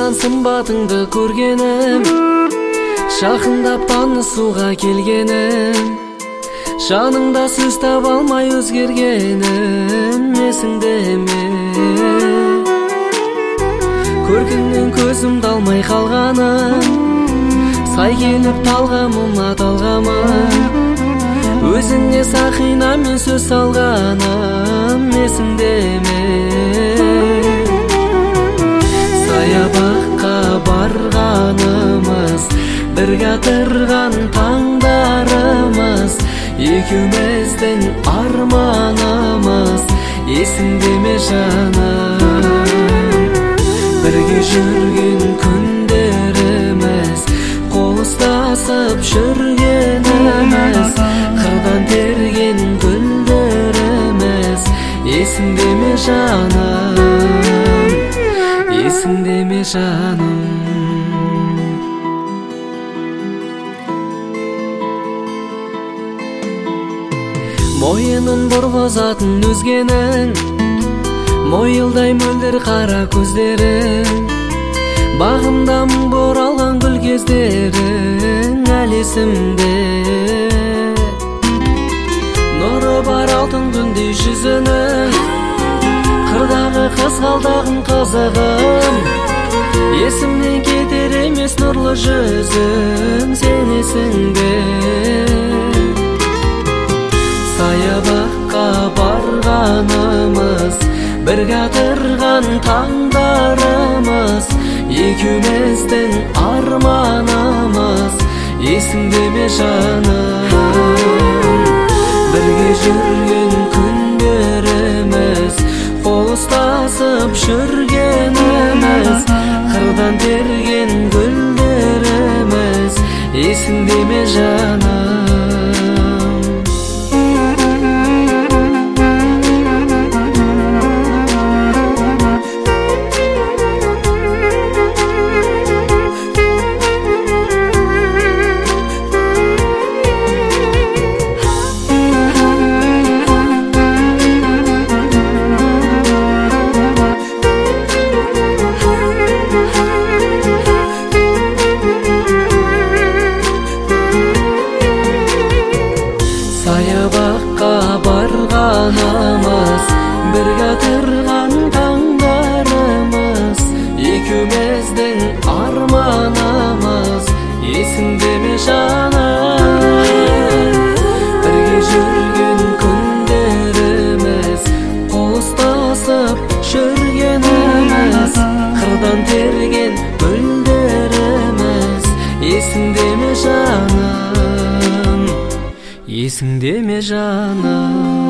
сагынгандан сымбатыңды көргеним, жакындап таанысууга келгеним, жаныңда сөз таба алмай өзгергеним эсиңдеби? Көргөндөн көзүмдү алмай калганым, сай келип талгамыма талгамы, өзүңө сакина мен сөз салганым эсиңдеби? Саябакка барганымыз, бирге атырган таңдарымыз, экөөбүздүн арманымыз эсиңдеби жаным? Бирге жүргөн күндөрүмүз, кол устасып жүргөнүмүз, кырдан терген гүлдөрүмүз эсиңдеби жаным? Эсиңдеби жаным? Моюнун борбозатын өзгенин, моюлдай мөлдүр кара көздөрүң, багымдан боралган гүл кездериң ал эсимде? Нуру бар алтын күндөй жүзүнүң, кырдагы кызгалдагым кызыгым, эсимден кетер эмес нурлуу жүзүң сен эсиңде? Саябакка барганымыз, бирге атырган таңдарымыз, экөөбүздүн арманымыз эсиңдеби жаным? Бирге жүргөн күндөрүмүз, кол устасып жүргөнүмүз, кырдан терген гүлдөрүмүз эсиңдеби жаным? Саябакка барганымыз, бирге атырган таңдарымыз, экөөбүздүн арманымыз эсиңдеби жаным? Бирге жүргөн күндөрүмүз, кол устасып жүргөнүмүз, кырдан терген гүлдөрүмүз эсиңдеби жаным? Эсиңдеби жаным?